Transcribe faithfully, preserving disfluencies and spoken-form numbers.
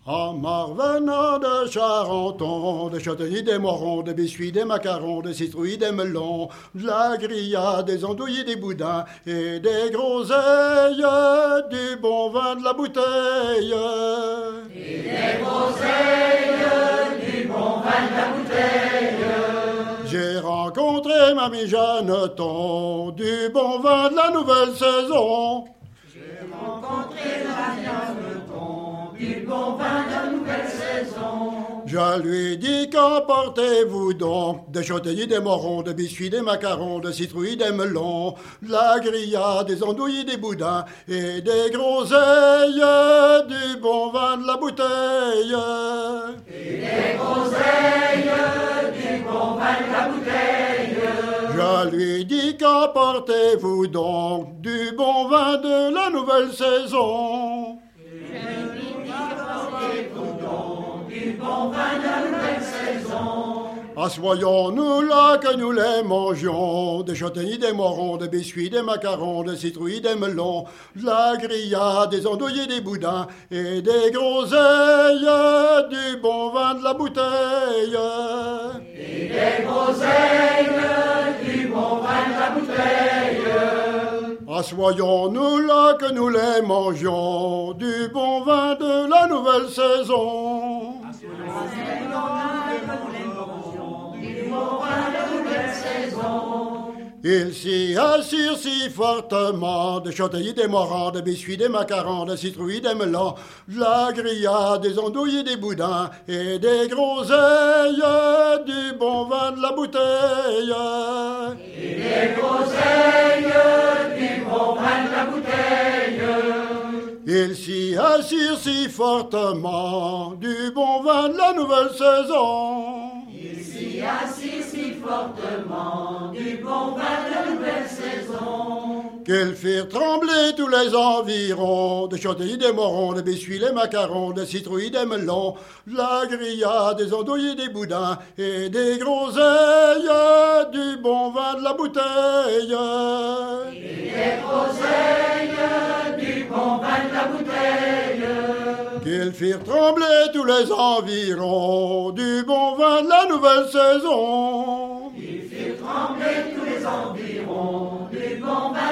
En marvenant de Charenton, de châtaigniers, des morons, des biscuits, des macarons, des citrouilles, des melons, de la grillade, des andouilles, des boudins et des groseilles, du bon vin de la bouteille. Et des groseilles, du bon vin de la bouteille. J'ai rencontré Mamie Jeanneton, du bon vin de la nouvelle saison. J'ai rencontré Mamie Jeanneton, du bon vin de la nouvelle saison. Je lui dis qu'emportez-vous donc des châtaigniers, des morons, des biscuits, des macarons, des citrouilles, des melons, de la grillade, des andouilles, des boudins et des groseilles, du bon vin de la bouteille. Et des groseilles, du bon vin de la bouteille. Je lui dis qu'emportez-vous donc du bon vin de la nouvelle saison. Bon vin de la nouvelle saison. Assoyons-nous là que nous les mangions, des châtaigniers, des morons, des biscuits, des macarons, des citrouilles, des melons, de la grillade, des andouilles, des boudins et des groseilles, du bon vin de la bouteille. Et des groseilles, du bon vin de la bouteille. Assoyons-nous là que nous les mangions, du bon vin de la nouvelle saison. Ils s'y assirent si fortement, des châtaigniers, des morons, des biscuits, des macarons, des citrouilles, des melons, de la grillade, des andouilles, des boudins et des groseilles, du bon vin de la bouteille. Et des groseilles, du bon vin de la bouteille. Ils s'y assirent si fortement, du bon vin de la nouvelle saison. Ils s'y assirent si fortement, du bon vin de la nouvelle saison. Qu'ils firent trembler tous les environs, des châtaigniers, des morons, des biscuits, des macarons, des citrouilles, des melons, de la grillade, des andouilles, des boudins et des groseilles, du bon vin de la bouteille. Et des groseilles, du bon vin de la bouteille. Qu'ils firent trembler tous les environs, du bon vin de la nouvelle saison. Ils firent trembler tous les environs, du bon vin